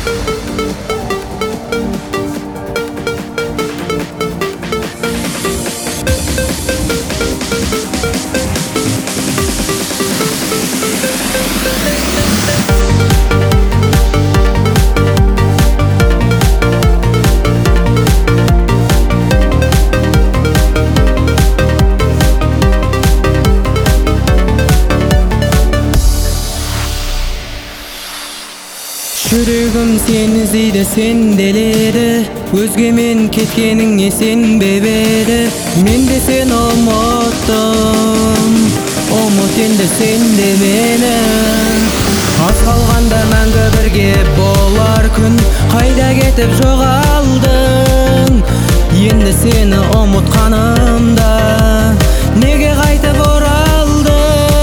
Жүрегім сені іздейді, сенделеді, өзгемен кеткеніңе сенбеді. Мен де сені ұмыттым, ұмыт енді сен де мені. Аз қалғанда мәңгі бірге болар күн, қайда кетіп жоғалдың? Енді сені ұмытқанымда неге қайтып оралдың?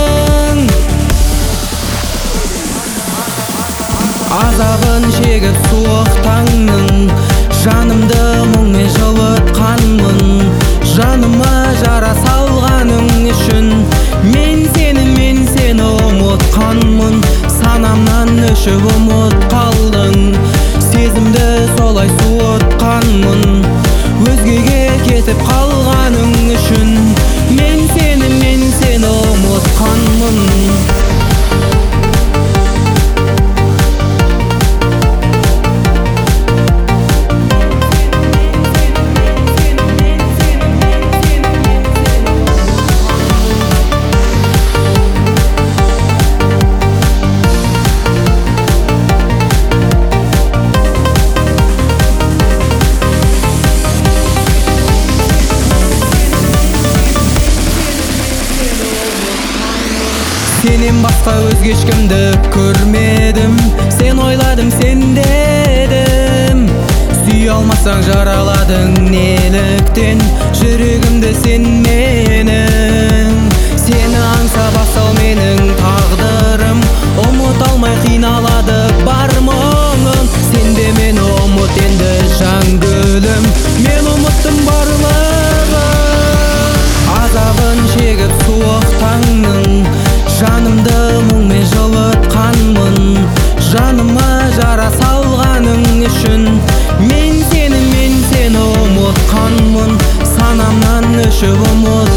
Азабын шегіп суық таңның, жанымды мұңмен жылытқанмын. Жаныма жара салғаның үшін мен сені ұмытқанмын. Санамнан өшіп ұмыт қалдың, сезімді солай суытқанмын. Өзгеге кетіп қалғаның үшін мен сені ұмытқанмын. Сенен басқа өзге ешкімді көрмедім, сен ойладым, сен дедім. Сүйе алмасаң жараладың неліктен, жүрегімді сен менің. Сені аңсап асыл менің тағдырым, ұмыт алмай қиналады бар мұңым. Сен де мені ұмыт енді жан гүлім, мен ұмыттым барлығын. Азабын шегіп суық таңның, жанымды мұңмен жылытқанмын. Жаныма жара салғаның үшін мен сені ұмытқанмын. Санамнан өшіп ұмыт